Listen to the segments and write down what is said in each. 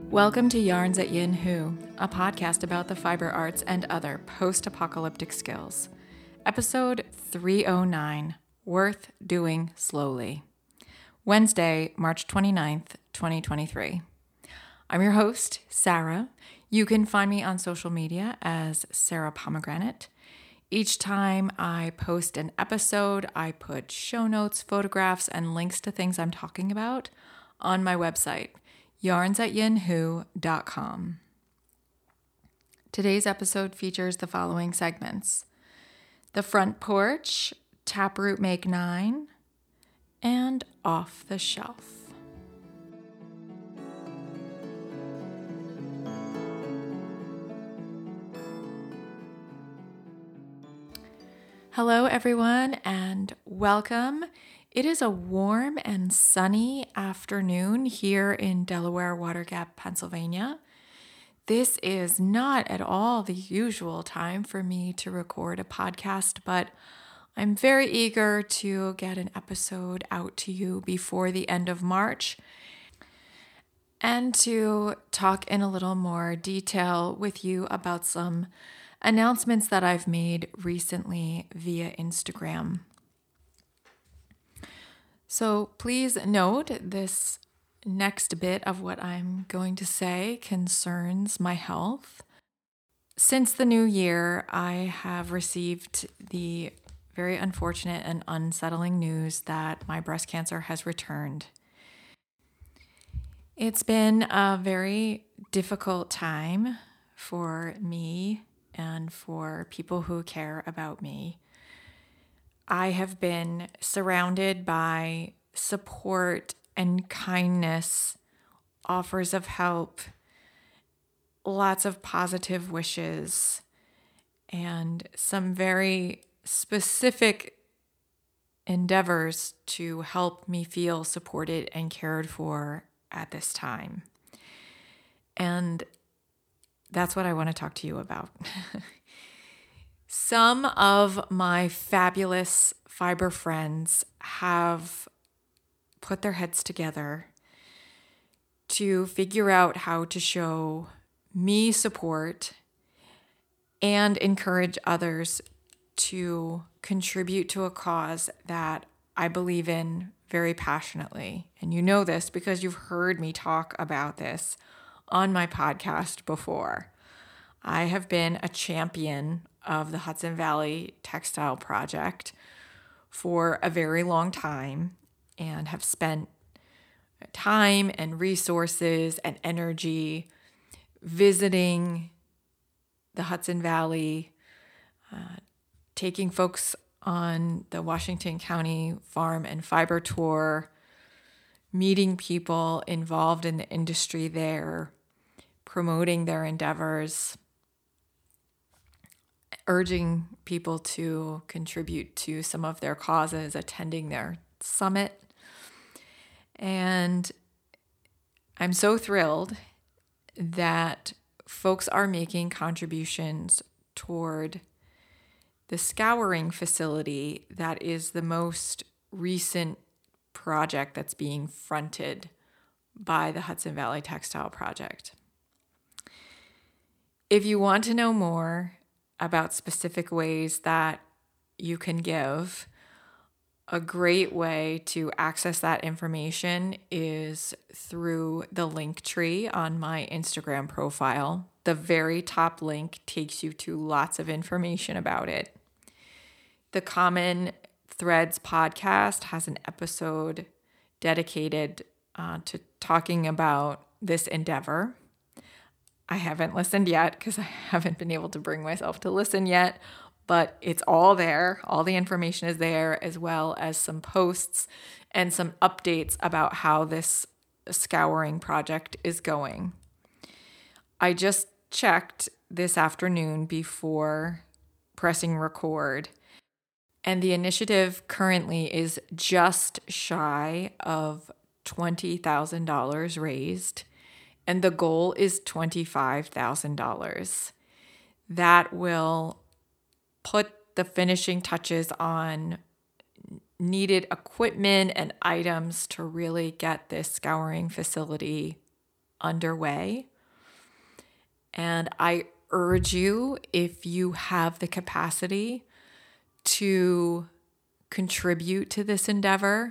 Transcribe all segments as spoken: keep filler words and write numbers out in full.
Welcome to Yarns at Yin Hu, a podcast about the fiber arts and other post-apocalyptic skills. Episode three oh nine, Worth Doing Slowly. Wednesday, March twenty-ninth, twenty twenty-three. I'm your host, Sarah. You can find me on social media as Sarah Pomegranate. Each time I post an episode, I put show notes, photographs, and links to things I'm talking about on my website, yarns at yin hu dot com. Today's episode features the following segments: The Front Porch, Taproot Make Nine, and Off the Shelf. Hello, everyone, and welcome. It is a warm and sunny afternoon here in Delaware Water Gap, Pennsylvania. This is not at all the usual time for me to record a podcast, but I'm very eager to get an episode out to you before the end of March and to talk in a little more detail with you about some announcements that I've made recently via Instagram. So please note this next bit of what I'm going to say concerns my health. Since the new year, I have received the very unfortunate and unsettling news that my breast cancer has returned. It's been a very difficult time for me and for people who care about me. I have been surrounded by support and kindness, offers of help, lots of positive wishes, and some very specific endeavors to help me feel supported and cared for at this time. And that's what I want to talk to you about. Some of my fabulous fiber friends have put their heads together to figure out how to show me support and encourage others to contribute to a cause that I believe in very passionately. And you know this because you've heard me talk about this on my podcast before. I have been a champion of the Hudson Valley Textile Project for a very long time and have spent time and resources and energy visiting the Hudson Valley, uh, taking folks on the Washington County Farm and Fiber Tour, meeting people involved in the industry there, promoting their endeavors, urging people to contribute to some of their causes, attending their summit. And I'm so thrilled that folks are making contributions toward the scouring facility that is the most recent project that's being fronted by the Hudson Valley Textile Project. If you want to know more about specific ways that you can give, a great way to access that information is through the link tree on my Instagram profile. The very top link takes you to lots of information about it. The Common Threads podcast has an episode dedicated uh, to talking about this endeavor. I haven't listened yet because I haven't been able to bring myself to listen yet, but it's all there. All the information is there, as well as some posts and some updates about how this scouring project is going. I just checked this afternoon before pressing record, and the initiative currently is just shy of twenty thousand dollars raised. And the goal is twenty-five thousand dollars. That will put the finishing touches on needed equipment and items to really get this scouring facility underway. And I urge you, if you have the capacity to contribute to this endeavor,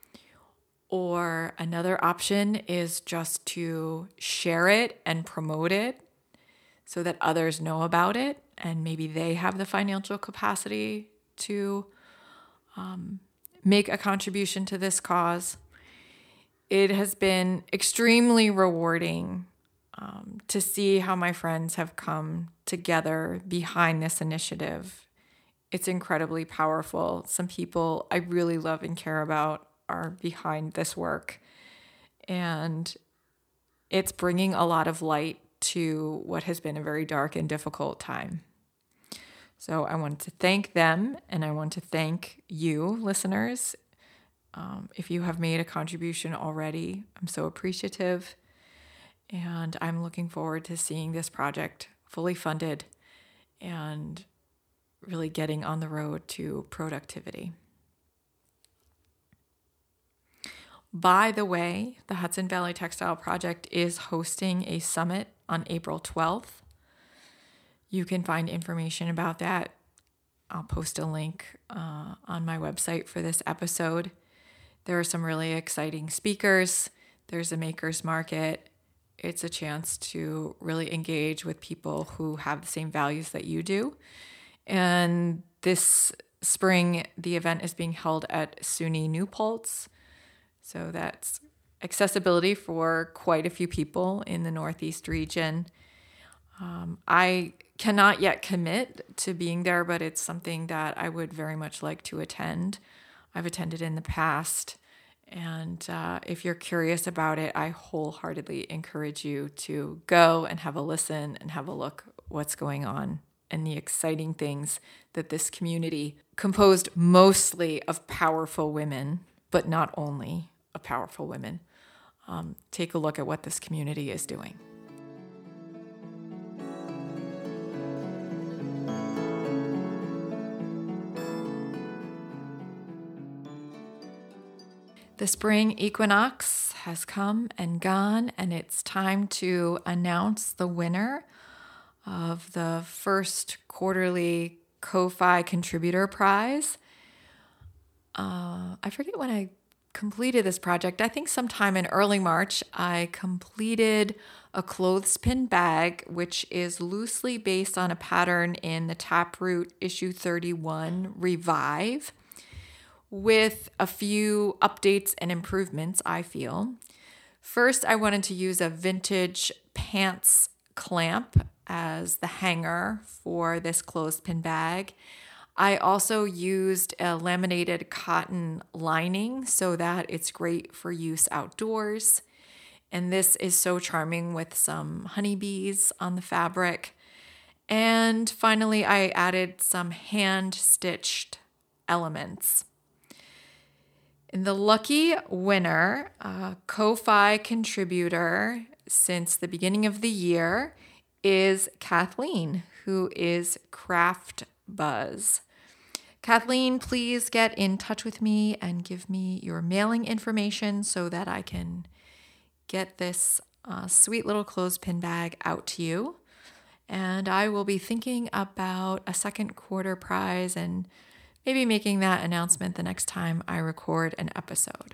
or another option is just to share it and promote it so that others know about it and maybe they have the financial capacity to um, make a contribution to this cause. It has been extremely rewarding um, to see how my friends have come together behind this initiative. It's incredibly powerful. Some people I really love and care about are behind this work, and it's bringing a lot of light to what has been a very dark and difficult time. So I want to thank them, and I want to thank you, listeners. Um, if you have made a contribution already, I'm so appreciative, and I'm looking forward to seeing this project fully funded and really getting on the road to productivity. By the way, the Hudson Valley Textile Project is hosting a summit on April twelfth. You can find information about that. I'll post a link uh, on my website for this episode. There are some really exciting speakers. There's a maker's market. It's a chance to really engage with people who have the same values that you do. And this spring, the event is being held at SUNY New Paltz. So that's accessibility for quite a few people in the Northeast region. Um, I cannot yet commit to being there, but it's something that I would very much like to attend. I've attended in the past, and uh, if you're curious about it, I wholeheartedly encourage you to go and have a listen and have a look what's going on and the exciting things that this community, composed mostly of powerful women, but not only of powerful women, um, take a look at what this community is doing. The spring equinox has come and gone, and it's time to announce the winner of the first quarterly Ko-Fi Contributor Prize. Uh, I forget when I completed this project. I think sometime in early March, I completed a clothespin bag, which is loosely based on a pattern in the Taproot issue thirty-one Revive, with a few updates and improvements, I feel. First, I wanted to use a vintage pants clamp as the hanger for this clothespin bag. I also used a laminated cotton lining so that it's great for use outdoors. And this is so charming with some honeybees on the fabric. And finally, I added some hand-stitched elements. And the lucky winner, uh, Ko-Fi contributor since the beginning of the year, is Kathleen, who is Craft Buzz. Kathleen, please get in touch with me and give me your mailing information so that I can get this uh, sweet little clothespin bag out to you. And I will be thinking about a second quarter prize and maybe making that announcement the next time I record an episode.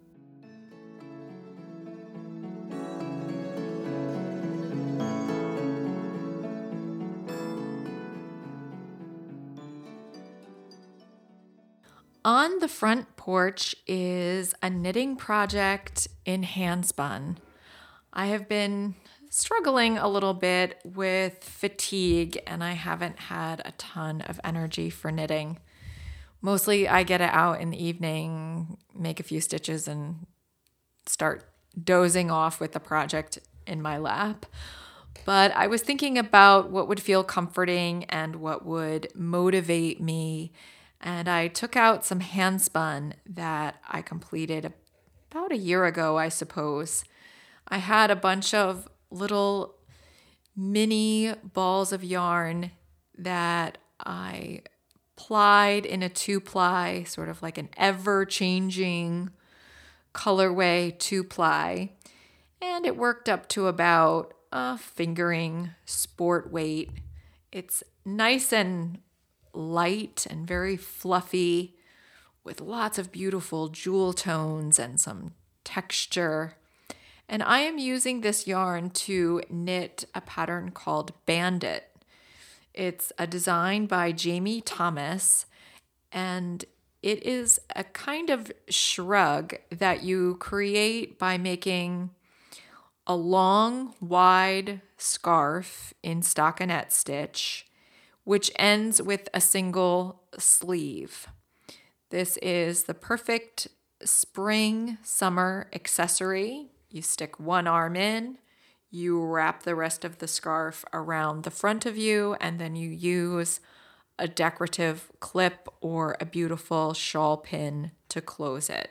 On the front porch is a knitting project in handspun. I have been struggling a little bit with fatigue, and I haven't had a ton of energy for knitting. Mostly I get it out in the evening, make a few stitches, and start dozing off with the project in my lap. But I was thinking about what would feel comforting and what would motivate me. And I took out some handspun that I completed about a year ago, I suppose. I had a bunch of little mini balls of yarn that I plied in a two-ply, sort of like an ever-changing colorway two-ply. and it worked up to about a fingering sport weight. It's nice and light and very fluffy with lots of beautiful jewel tones and some texture. And I am using this yarn to knit a pattern called Bandit. It's a design by Jamie Thomas, and it is a kind of shrug that you create by making a long, wide scarf in stockinette stitch, which ends with a single sleeve. This is the perfect spring, summer accessory. You stick one arm in, you wrap the rest of the scarf around the front of you, and then you use a decorative clip or a beautiful shawl pin to close it.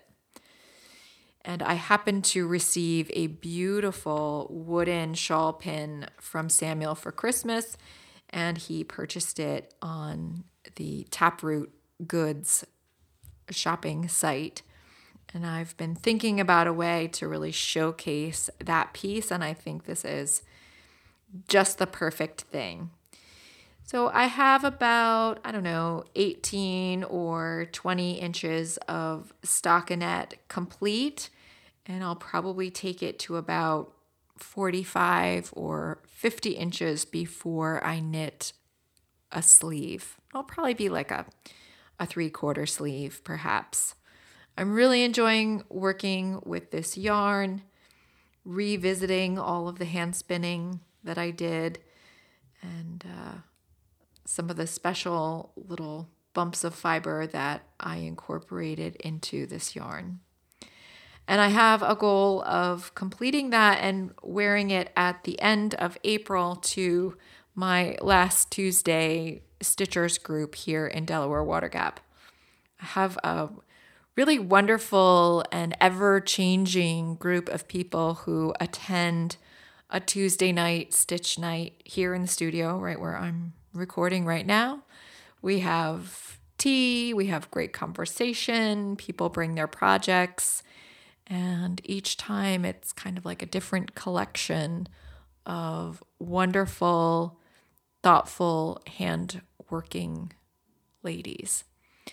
And I happened to receive a beautiful wooden shawl pin from Samuel for Christmas, and he purchased it on the Taproot Goods shopping site. And I've been thinking about a way to really showcase that piece, and I think this is just the perfect thing. So I have about, I don't know, eighteen or twenty inches of stockinette complete, and I'll probably take it to about forty-five or fifty inches before I knit a sleeve. It'll probably be like a, a three-quarter sleeve, perhaps. I'm really enjoying working with this yarn, revisiting all of the hand spinning that I did, and uh, some of the special little bumps of fiber that I incorporated into this yarn. And I have a goal of completing that and wearing it at the end of April to my last Tuesday Stitchers group here in Delaware Water Gap. I have a really wonderful and ever-changing group of people who attend a Tuesday night stitch night here in the studio, right where I'm recording right now. We have tea, we have great conversation, people bring their projects, and each time it's kind of like a different collection of wonderful, thoughtful, hand-working ladies.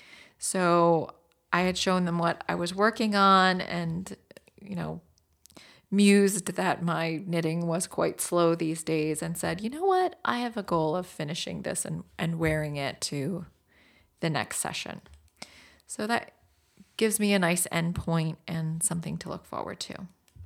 So I had shown them what I was working on and, you know, mused that my knitting was quite slow these days and said, you know what, I have a goal of finishing this and, and wearing it to the next session. So that gives me a nice end point and something to look forward to.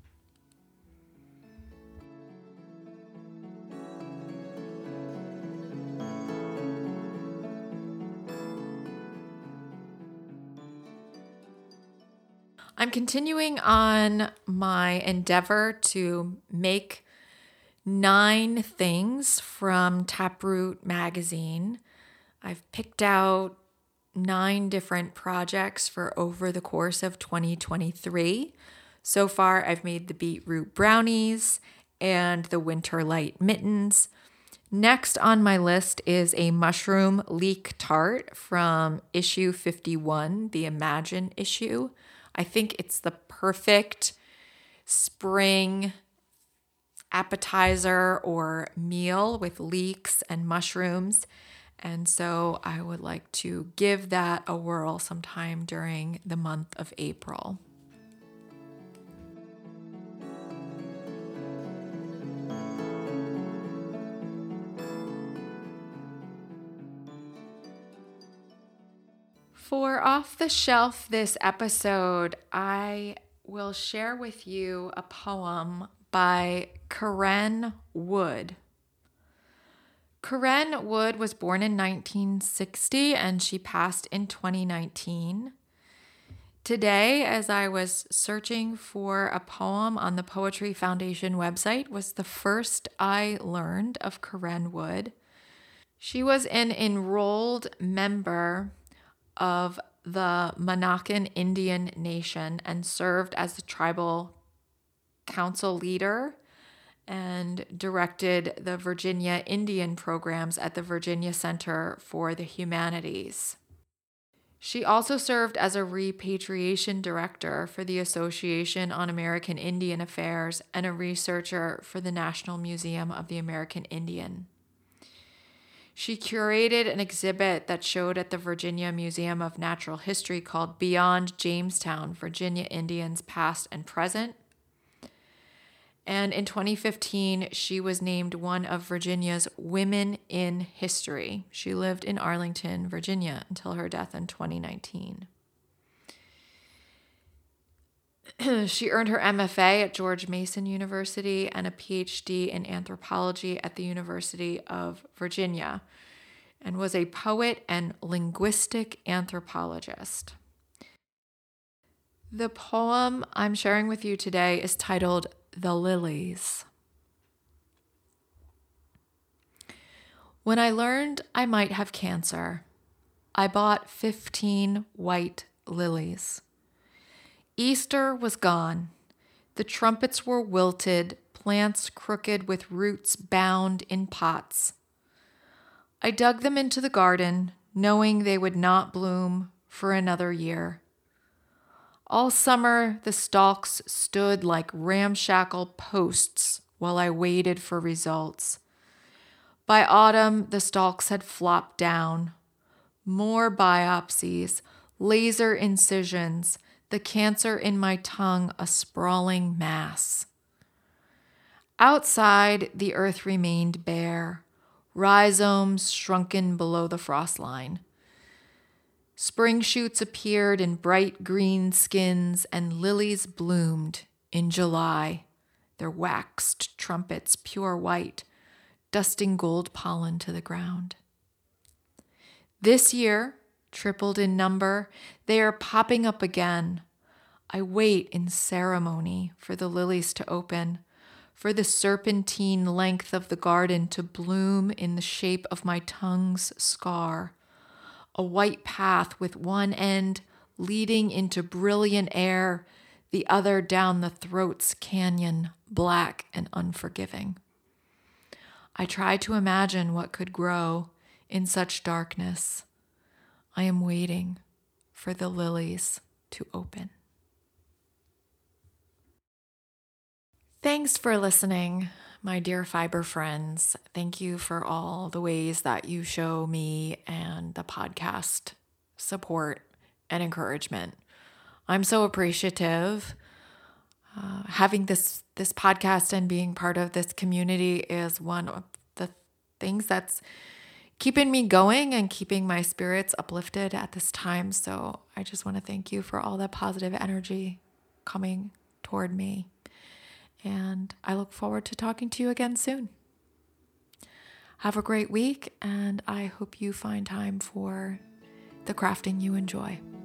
I'm continuing on my endeavor to make nine things from Taproot magazine. I've picked out nine different projects for over the course of twenty twenty-three. So far, I've made the beetroot brownies and the winter light mittens. Next on my list is a mushroom leek tart from issue fifty-one, the Imagine issue. I think it's the perfect spring appetizer or meal with leeks and mushrooms. And so I would like to give that a whirl sometime during the month of April. For Off the Shelf this episode, I will share with you a poem by Karen Wood. Karen Wood was born in nineteen sixty and she passed in twenty nineteen. Today, as I was searching for a poem on the Poetry Foundation website, was the first I learned of Karen Wood. She was an enrolled member of the Monacan Indian Nation and served as the tribal council leader and directed the Virginia Indian programs at the Virginia Center for the Humanities. She also served as a repatriation director for the Association on American Indian Affairs and a researcher for the National Museum of the American Indian. She curated an exhibit that showed at the Virginia Museum of Natural History called Beyond Jamestown, Virginia Indians Past and Present. And in twenty fifteen, she was named one of Virginia's Women in History. She lived in Arlington, Virginia, until her death in twenty nineteen. She earned her M F A at George Mason University and a P H D in anthropology at the University of Virginia, and was a poet and linguistic anthropologist. The poem I'm sharing with you today is titled The Lilies. When I learned I might have cancer, I bought fifteen white lilies. Easter was gone. The trumpets were wilted, plants crooked with roots bound in pots. I dug them into the garden, knowing they would not bloom for another year. All summer, the stalks stood like ramshackle posts while I waited for results. By autumn, the stalks had flopped down. More biopsies, laser incisions, the cancer in my tongue a sprawling mass. Outside, the earth remained bare, rhizomes shrunken below the frost line. Spring shoots appeared in bright green skins, and lilies bloomed in July, their waxed trumpets pure white, dusting gold pollen to the ground. This year, tripled in number, they are popping up again. I wait in ceremony for the lilies to open, for the serpentine length of the garden to bloom in the shape of my tongue's scar. A white path with one end leading into brilliant air, the other down the throat's canyon, black and unforgiving. I try to imagine what could grow in such darkness. I am waiting for the lilies to open. Thanks for listening, my dear fiber friends. Thank you for all the ways that you show me and the podcast support and encouragement. I'm so appreciative. Uh, having this this podcast and being part of this community is one of the things that's keeping me going and keeping my spirits uplifted at this time. So I just want to thank you for all that positive energy coming toward me. And I look forward to talking to you again soon. Have a great week, and I hope you find time for the crafting you enjoy.